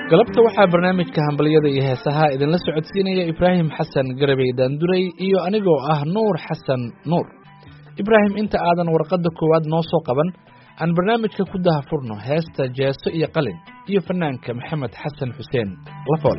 galabta waxaa barnaamijka hambaliyada iyo heesaha idinla socodsiinaya Ibraahim Xasan Garabey Daanduray iyo anigoo ah Nuur Xasan Nuur. Ibraahim, inta aadan warqadda koowaad noo soo qaban aan barnaamijka ku dahafurno heesta Jeeso iyo Qalin iyo fanaanka Maxamed Xasan Xuseen Lafoole.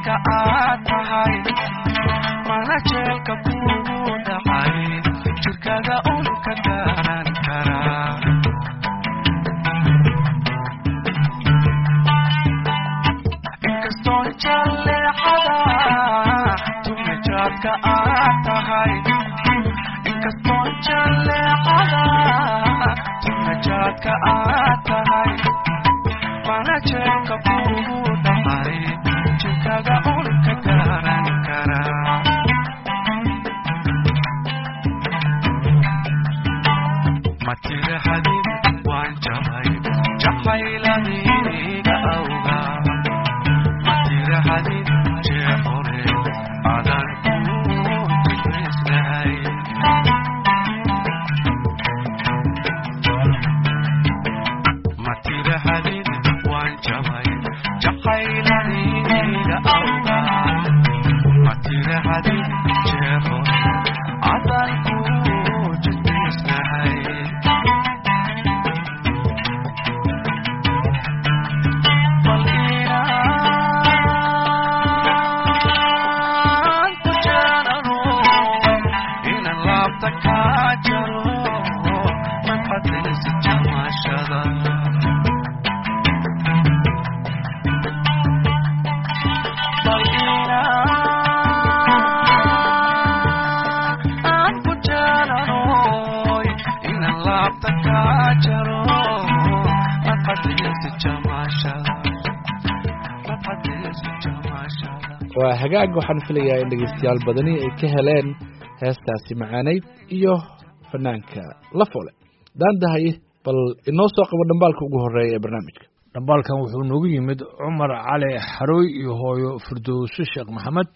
Mana jelka kugu dhacay jirka jidkaaga un ka garan karaa inkastoo jaleecada tumajaadka aad tahay inkastoo jaleecada tumajaadka aad tahay mana jeelka kuugu dhacay jidkaaga un ka garan karaa matira hadid waan jabay jacayladayga awga matira hadid jeexore adan ku jisnahay matira hadid waan jabay jacayladayga awga matira hadid jeexore adan ku jisnahay waa hagaag waxaan filayaa in dhegeystayaal badani ay ka heleen heestaasi macaanayd iyo fanaanka la foole daandahay bal inoo soo qabo dhambaalka ugu horeeya ee barnaamijka dhambaalkan wuxuu noogu yimid cumar cali xarooy iyo hooyo firdowso sheekh maxamed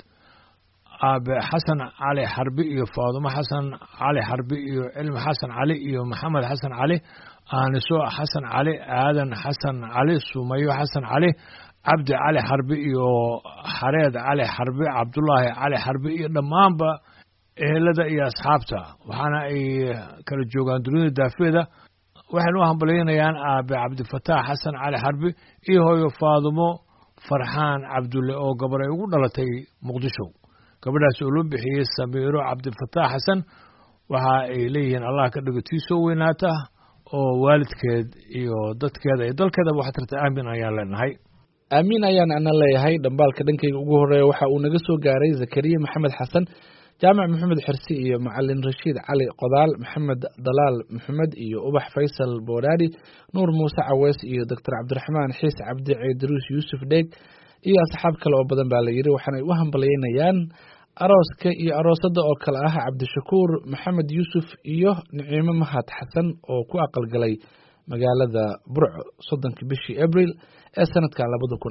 aabe xasan cali xarbi iyo faadumo xasan cali xarbi iyo cilmi xasan cali iyo maxamed xasan cali aaniso xasan cali aadan xasan cali sumayo xasan cali cabdi cali xarbi iyo xareed cali xarbi cabdullaahi cali xarbi iyo dhammaanba ehelada iyo asxaabta waxaana ay kala joogaan dunida daafeeda waxaynu u hambalyaynayaan aabe cabdifataax xasan cali xarbi iyo hooyo faadumo farxaan cabdulle oo gabar ay ugu dhalatay muqdisho gabadhaas oo loo bixiyey samiiro cabdifataax xasan waxa ay leeyihiin allah ka dhigo tii soo weynaata oo waalidkeed iyo dadkeeda iyo dalkeedaba waxaa tirta aamin ayaan leenahay aamiin ayaan ana leeyahay dhambaalka dhankayga ugu horeeya waxa uu naga soo gaaray zakariya maxamed xasan jaamac maxamed xirsi iyo macalin rashiid cali qodaal maxamed dalaal maxamed iyo ubax faysal boodhaari nuur muuse caweys iyo doctor cabdiraxmaan xiis cabdi ciidruus yuusuf dheeg iyo asxaab kale oo badan baa la yidhi waxaanay u hambalyaynayaan arooska iyo aroosada oo kale ah cabdishakuur maxamed yuusuf iyo niciimo mahad xasan oo ku aqalgalay magaalada burco 30 bishii abril ee sanadka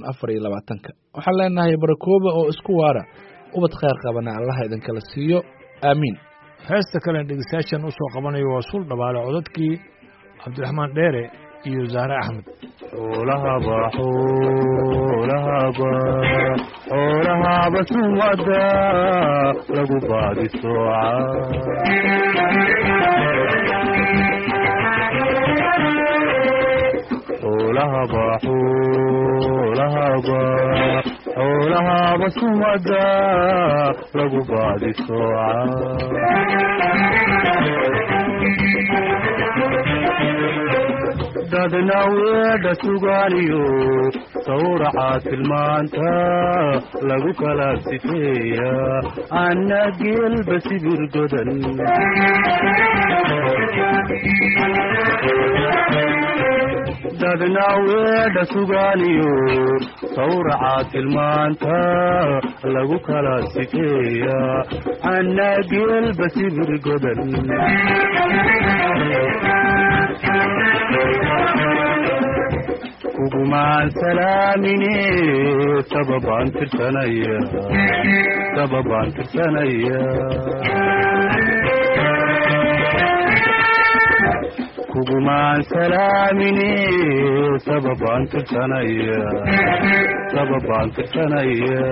2024 waxaan leenahay barakooba oo isku waara ubad khayr qabana allaha idin kala siiyo aamiin heesta kale dhegeystayaashan u soo qabanayo waa sul dhabaale codadkii cabdiraxmaan dheere iyo zahra axmed xoolahaba sumada lagu baadi sooca xoolahaba sumada lagu baadi sooca dadna weedha sugaaniyo sawraca tilmaanta lagu kala sifeeya anna geelba sibir godan dadna weedha sugaaniyo sawraca tilmaanta lagu kala sifeeya anna geelba sibir godan kugumaan salaamine sababaan tirsanaya kugumaan salaamine sababaan tirsanaya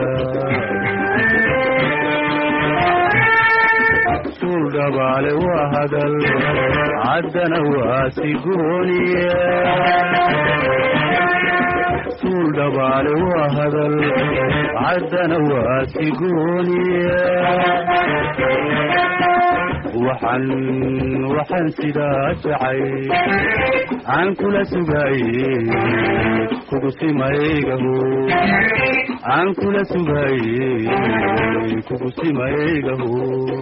suul dhabaale waa hadal caddana waa sigooniya suul dhabaale waa hadal caddana waa sigooniya waxaan sidaa jacay aan kula sugaayey kugu simaygahu aan kula sugaayey kugu simaygahu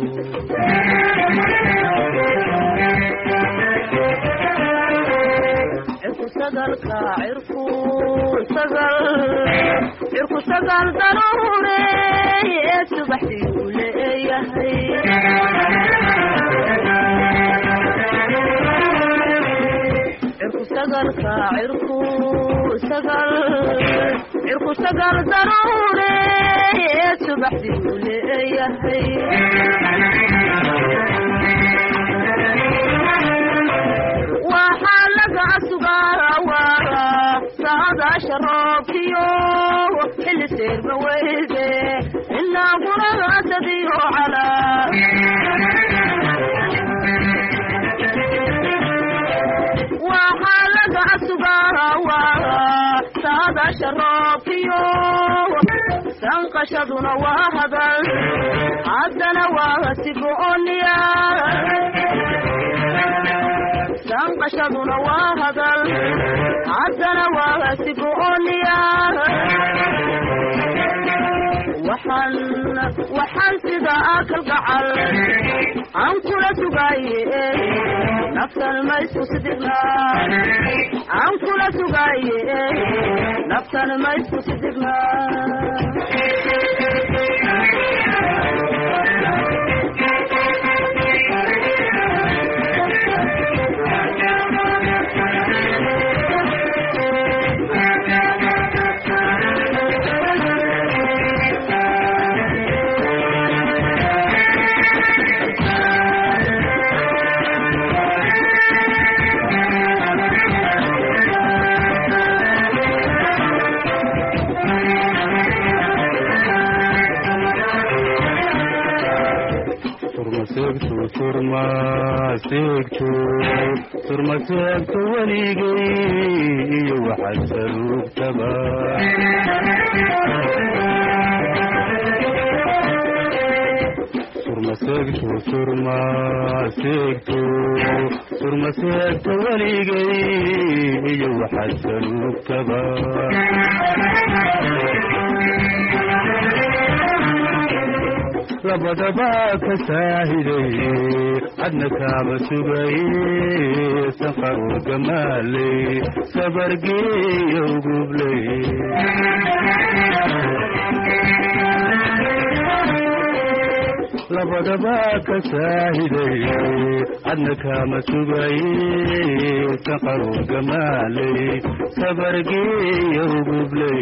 cirku sagal daruure subaxdii leeyahay cirku sagal daruure subaxdii leeyahay waxaa laga sugaawaa saadaasha roobkiyo xilli seerba weyde ilaa guragaasadiyo calaa waxaa laga sugaawaa saadaasha roobkiyo sanqashaduna waa hadal haddana waa sigooniya sanqashaduna waa hadal haddana waa sigooniya waxaan sida akal gacal aan kula sugaaye naftan ma isku sidigna aan kula sugaaye naftan ma isku sidigna turmaseegto weligay iyo waxaad saruugtaba turmaseegto weligay iyo waxaad saruugtaba labadaba ka saahiday adna kaaba sugaye sanqarur gamaaley sabargeeyo gubley labadaba ka saahiday adna kaama sugaye sanqarur gamaaley sabargeeyo gubley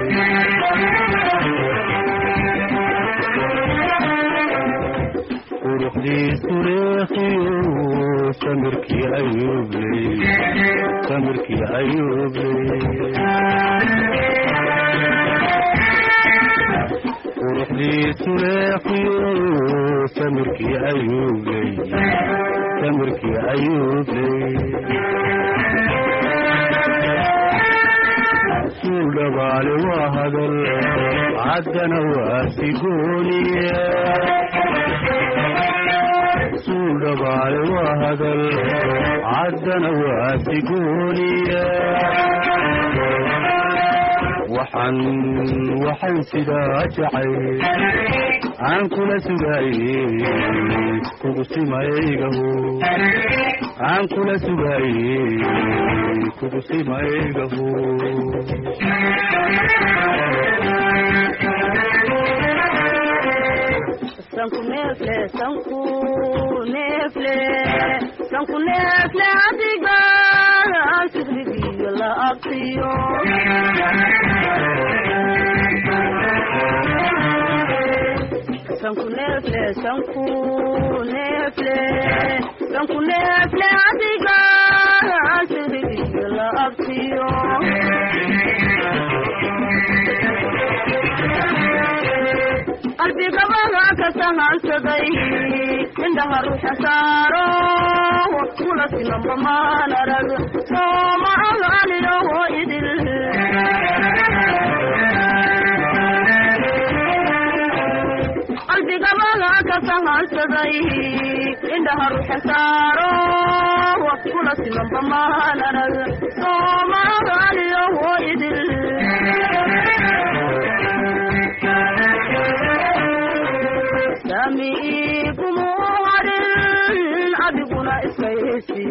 quruxdiisu reekiyo samirkii ayuubley quruxdiisu reekiyo samirkii ayuubley suul dhabaale waa hadal caddana waa sigooniya suul dhabaale waa hadal caddana waa sigooniya waxaan sidaa jacay aan kula sugaaye kugu simaygahu aan kula sugaaye kugu simaygahu sanku neefle adiga sigrigiyo la abtiyo sanku neefle adiga sigrigiyo la abtiyo qalbigabada ka sahansaday indhaha ruuxa saaro kula sinamba maan arag sooma agaaliyoho idil qalbigabada ka sahansaday indhaha ruuxa saaro kula simanba maanarag soomaaliyo hooyadil sami igumuharin adiguna iskaysi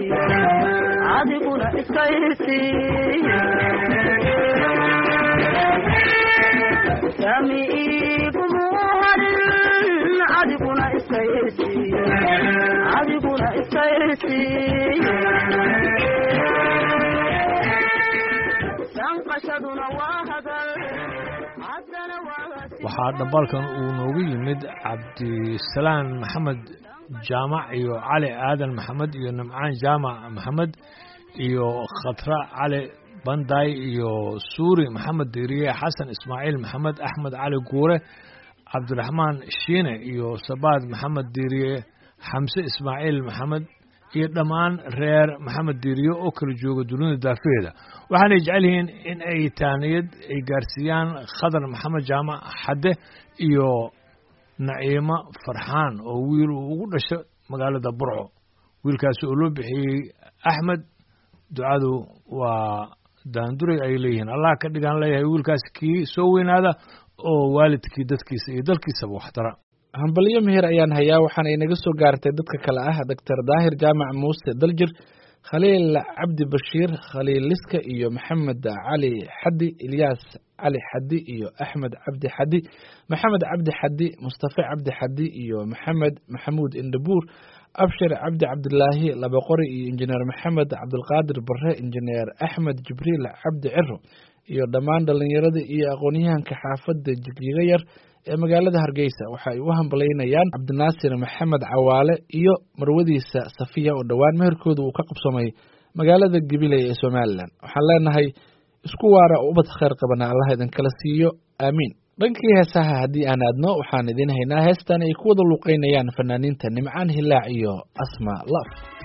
sami igumuharin adiguna iskaysi sanqashaduna waa hadal haddana waxaa dhambaalkan uu noogu yimid cabdisalaan maxamed jaamac iyo cali aadan maxamed iyo nimcaan jaamac maxamed iyo khatra cali banday iyo suuri maxamed diiriye xasan ismaaciil maxamed axmed cali guure cabdiraxmaan shiine iyo sabaad maxamed diiriye xamse ismaaciil maxamed iyo dhammaan reer maxamed diiriye oo kala jooga dunida daafeeda waxaanay jecel yihiin in ay taaniyad ay gaarsiiyaan khadar maxamed jaamac xadde iyo naciimo farxaan oo wiil uu ugu dhasho magaalada burco wiilkaasi oo loo bixiyey axmed ducadu waa daanduray ay leeyihiin allah ka dhigaan leeyahay wiilkaasi kii soo weynaada oo waalidkii dadkiisa iyo dalkiisaba waxtara hambalyo meher ayaan hayaa waxaana inaga soo gaartay dadka kale ah doctor daahir jaamac muuse daljir khaliil cabdi bashiir khaliil liska iyo maxamed cali xaddi ilyaas cali xaddi iyo axmed cabdi xaddi maxamed cabdi xaddi mustafa cabdi xaddi iyo maxamed maxamuud indhabuur abshir cabdi cabdilaahi labaqori iyo injineer maxamed cabdulqaadir bare injineer axmed jibriil cabdi ciro iyo dhammaan dhallinyarada iyo aqoon-yahanka xaafadda jigjiga yar ee magaalada hargeysa waxa ay u hamballaynayaan cabdinaasir maxamed cawaale iyo marwadiisa safiya oo dhowaan meherkooda uu ka qabsamay magaalada gabiley ee somalilan waxaan leenahay isku waara oo ubad khayr qabana allah idinkala siiyo aamiin dhankii heesaha haddii aan aadno waxaan idin haynaa heestan ay ku wada luuqeynayaan fanaaniinta nimcaan hilaac iyo asma laf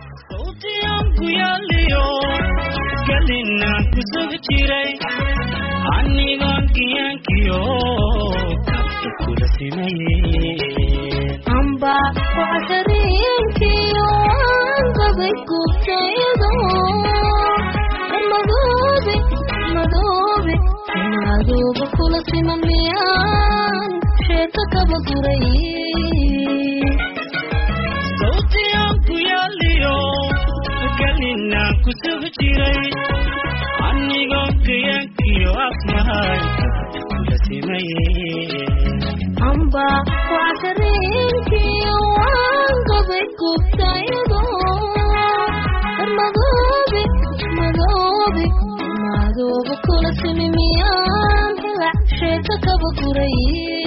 amba وعشرينكيو قبل كوبتايدو مدوبي كل سيما ميان شيكا كبقري صوتي عنكو ياليو قالينا كسوف جيري عني قوكيانكيو أسمهاي كل سيما amba وعشرينكيو قبل كوبتايدو مدوبي كل سيما ميان شيكا كبقري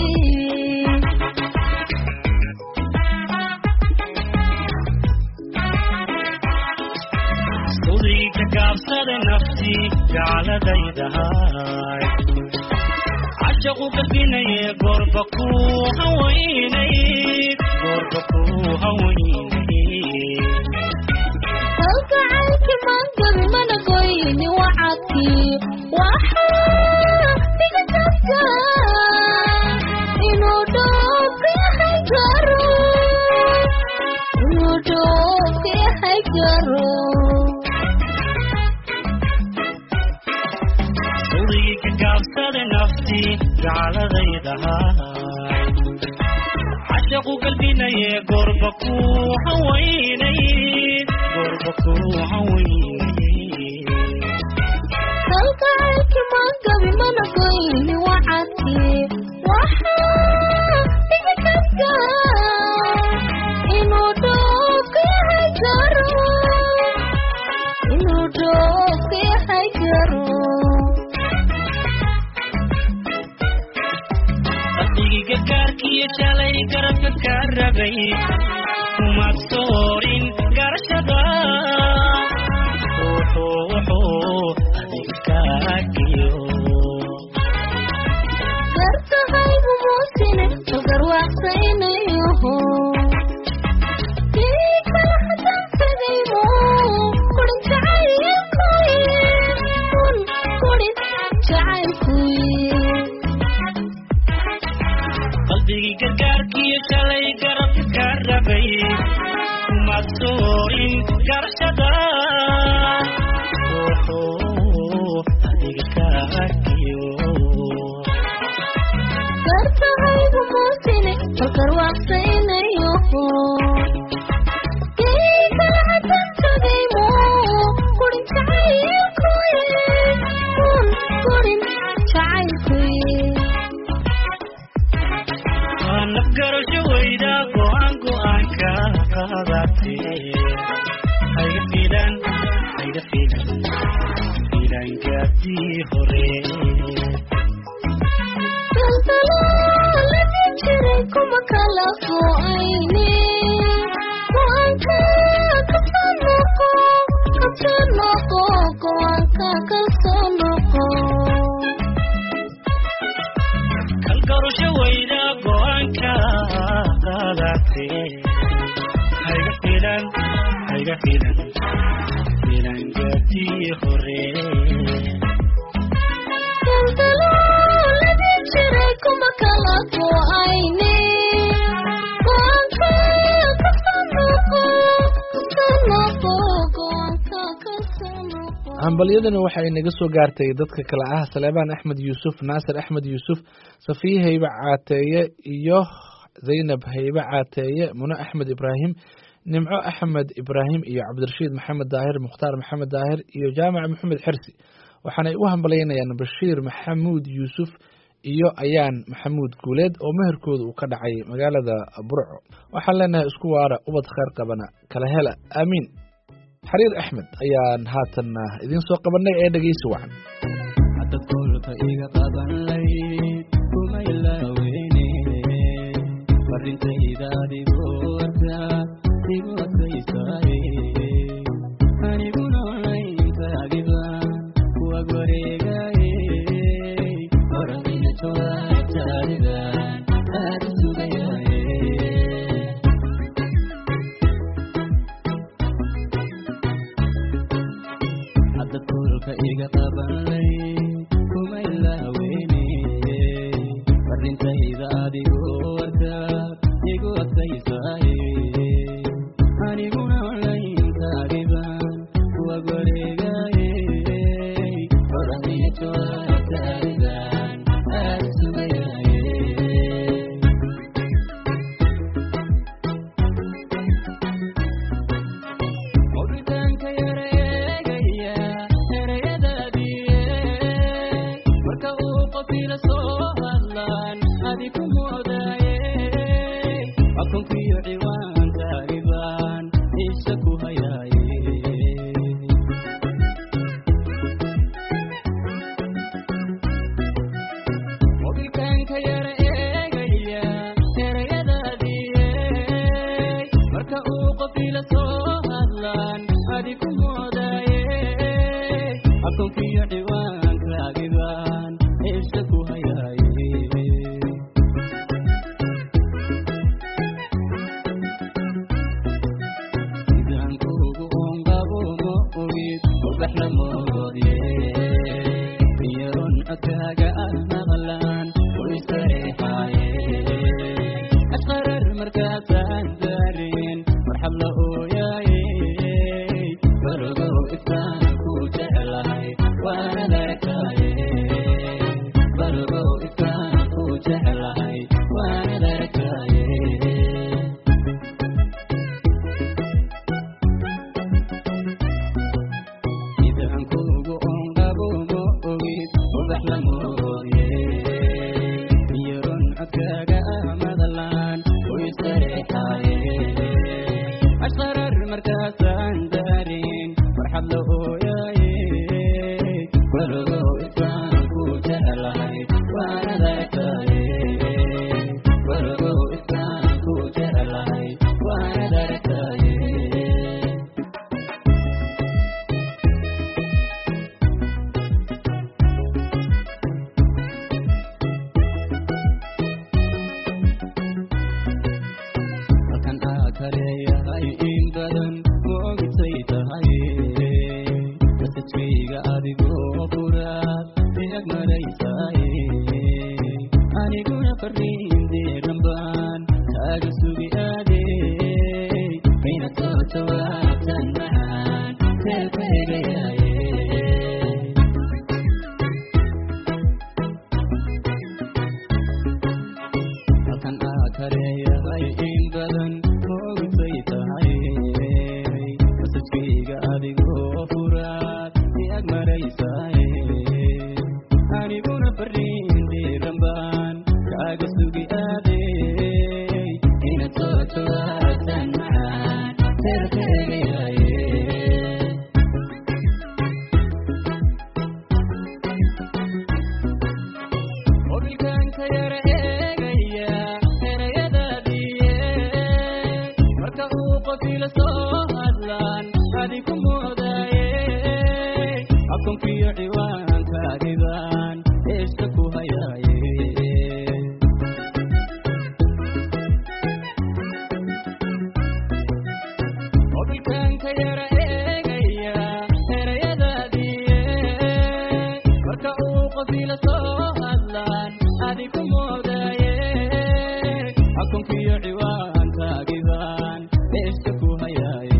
صديق كابسر نفسي جعل ديدهاي عشقوا قلبنا قربكو هويني هلك عنك من قبل ما نقويني وعدكي وحا بقتفتا إنو دوبي حيقرو صديق قابسر نفسي جعل ذيدهاي عشقوا قلبنا قربكو هويني هلك عنك من قبل ما نقويني وعدكي وحا بقتفتا إنو دوبي حيقرو قلبي قاركي شالي قربك كربي ومكسورين قرشدا وحو أذكاكيو قرتهاي بموسيني وقر واقسيني يوهو كيك الحسن سديمو قرن تعايل قرن تعايل قلبي قاركي شالي قربك filan hayga filan filan gaabtii hore daldaladii jiray kuma kala fo'ayne go'aanka kasoo noqo kasoo noqo go'aanka kasoo noqo kalgarusho weyda go'aanka qaadatee hayga filan filan gaabtii hore daldaladii jiray kuma kala fo'ayne go'aanka kasoo noqo go'aanka kasoo noqo hambalyadani waxay naga soo gaartay dadka kale ah Saleebaan Axmed Yuusuf, Naasir Axmed Yuusuf, Safiya Hayba Caateeye iyo Zaynab Hayba Caateeye, Muno Axmed Ibraahim, Nimco Axmed Ibraahim iyo Cabdirashiid Maxamed Daahir, Mukhtaar Maxamed Daahir iyo Jaamac Maxamed Xirsi. waxaanay u hambalyeynayaan Bashiir Maxamuud Yuusuf iyo Ayaan Maxamuud Guuleed oo meherkooda uu ka dhacay magaalada Burco. waxaan leenahay isku waara ubad khayr qabana kala hela aamiin. xariir axmed ayaan haatan idin soo qabanay ee dhegeysi wacan. hadda kulka iga qaban lahayd kuma ilaaweyne farintayda adigoo warka igu adkaysay aniguna olayntaadiba kuwa wareegaye oranina jawaabtaadidan aad u sugayaye hadda kulka iga qaban lahayd kuma ilaaweyne farintayda adigoo warka igu adkaysay aniguna olayntaadiban kuwa wareegaye oranina jawaabtaadidan aad u sugayaye Moritanka yareegaya ereyadaadii marka uu qofila soo hadlaan adiku moodaye akonkiyo ciwaankaagibaan isha ku hayaaye Moritanka yareegaya ereyadaadii marka uu qofila soo hadlaan adiku moodaye akonkiyo ciwaankaagibaan isha ku hayaaye sidaan kuugu ongabo ma ogid ubax la moodye iyaron codkaaga ah maqlaan u istareexaaye ashqarar markaasaan daarin marxab la ooyaaye balogow iftaan ku jeclahay waanad aragtaaye balogow iftaan ku jeclahay waanad aragtaaye sidaan kuugu ongabo ma ogid ubax la moodye iyaron codkaaga ah maqlaan u istareexaaye ashqarar markaasaan daarin farxad la ooyaaye balogow iftaan ku jeclahay waanad aragtaaye balogow iftaan ku jeclahay waanad aragtaaye halkan aa kaleeyahay in badan ma ogtay tahay masajkayga adigoo furaad iag maraysaay aniguna fariin deeran baan kaaga sugi aadey mayna soo jawaabtan macaan teelkaegayaaye halkan aa kaleeyahay in badan ma ogtay tahay masajkayga adigoo furaad iag maraysaay aniguna fariin deeran baan kaaga sugi aadey inaad soo jawaabtan macaan teelkaegayaaye akonkiyo ciwaankaagibaan heesta ku hayaaye obilkaanka yara eegaya erayadaadiye marka uu qofila soo hadlaan adiku moodaye akonkiyo ciwaankaagibaan heesta ku hayaaye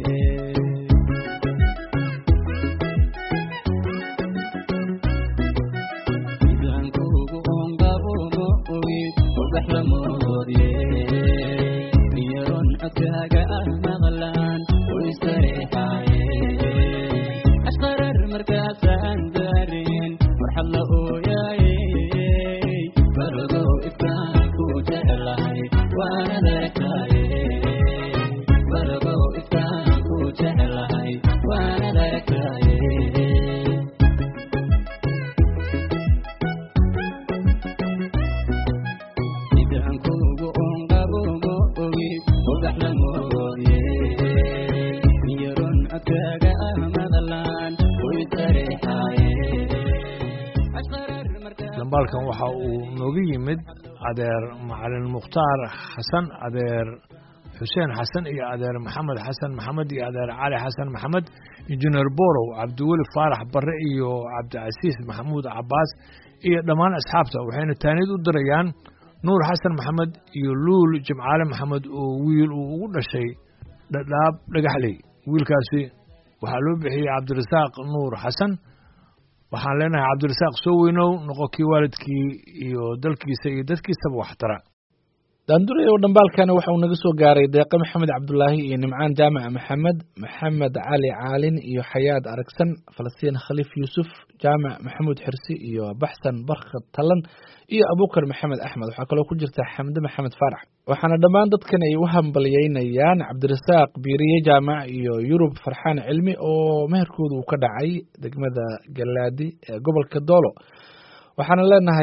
dambaalkan waxa uu nooga yimid adeer macalin mukhtaar xasan adeer xuseen xasan iyo adeer maxamed xasan maxamed iyo adeer cali xasan maxamed injineer borow cabdiweli faarax barre iyo cabdicasiis maxamuud cabaas iyo dhammaan asxaabta waxayna taaniyad u dirayaan nuur xasan maxamed iyo luul jimcaale maxamed oo wiil uu ugu dhashay dhadhaab dhagaxley wiilkaasi waxaa loo bixiyey cabdirasaaq nuur xasan waxaan leenahay cabdirasaaq soo weynow noqonkii waalidkii iyo dalkiisa iyo dadkiisaba waxtara daanduray oo dhambaalkana waxa uu naga soo gaaray deeqe maxamed cabdulaahi iyo nimcaan jaamac maxamed cali caalin iyo xayaad aragsan falastiin khaliif yuusuf jaamac maxamuud xirsi iyo baxsan barkhad talan iyo abukar maxamed axmed waxaa kaloo ku jirta xamde maxamed faarax waxaana dhammaan dadkan ay u hambalyeynayaan cabdirasaaq biiriye jaamac iyo yurub farxaan cilmi oo meherkooda uu ka dhacay degmada galaadi ee gobolka doolo waxaana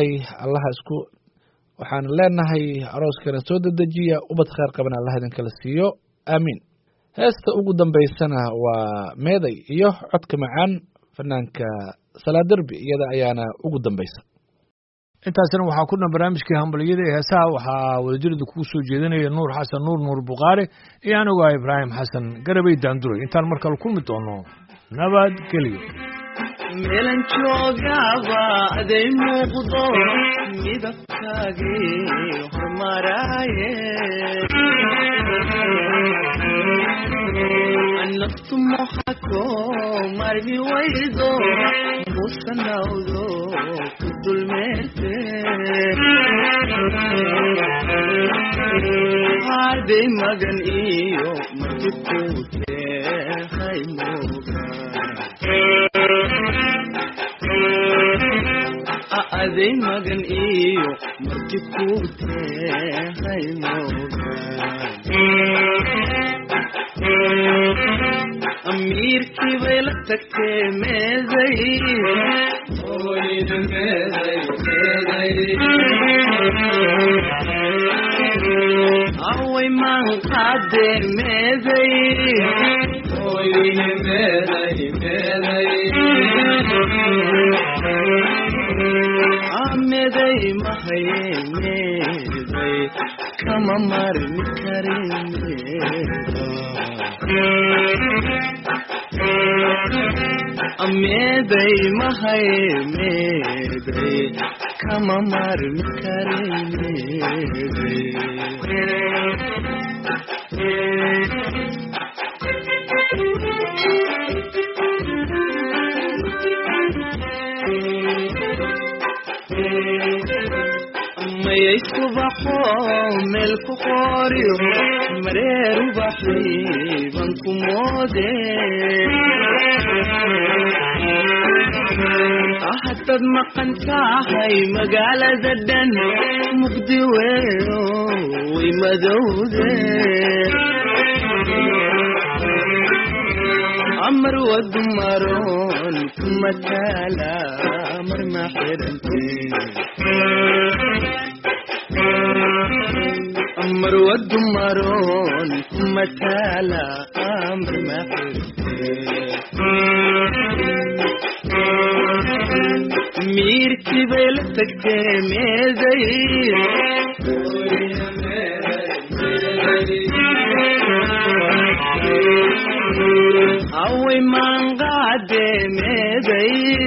leenahay arooskana soo dedejiya ubad khayr qaban allah idinkala siiyo aamiin heesta ugu dambaysana waa meeday iyo codka macaan fanaanka salaaderbi iyada ayaana ugu dambaysa intaasna waxaa ku dhan barnaamijkii hambaliyada ee heesaha waxaa wadajirada kugu soo jeedinaya nuur xasan nuur bukaari iyo anigu ah ibraahim xasan garabay daanduray intaan mar kale kulmi doono nabadgelyo meelan joogaba aday muuqdo midabkaagii hormaraaye naftu moxako marmi waydo musanawdo ku dulmeerte aday magan iyo martikuute haymooga aday magan iyo marti ku tehay mooga amiirkii bay la tagtee meeday away maan qaadee meeday meeday mahaye meeday kama marmi kare meeday mahaye meeday kama marmi kare mayay subaxo meel ku qooriyo mareer ubaxiiban ku moode haddaad maqan tahay magaalada dhan mugdi weeyo way madowde amar wadu maroon kuma taala mar ma xirante مرود مرون متالا أمر ما ميرتي بلتك تميزي أوي من قعد ميزي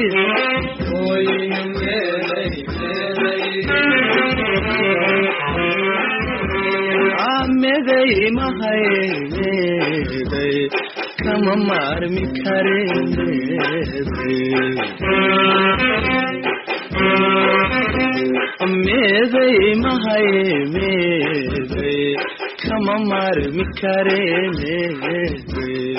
ميزي ما هي ميزي كما مارمي كاري ميزي ما هي ميزي كما مارمي كاري ميزي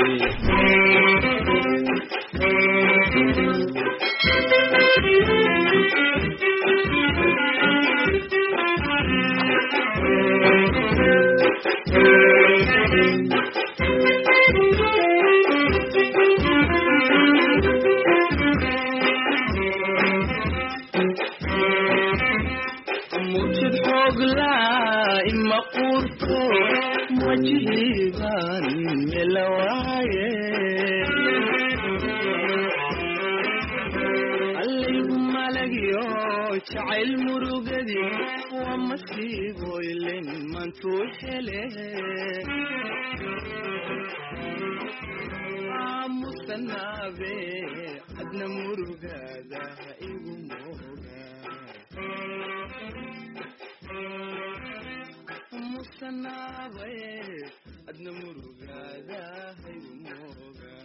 موجد حقلا إما قرطو مجيبا ملواي اللهم لقيو شعل مرقدي ومسيبو إلين من توحله مستنابي أدنى مرقدا إيقو موغا مستنابي أدنى مرقدا إيقو موغا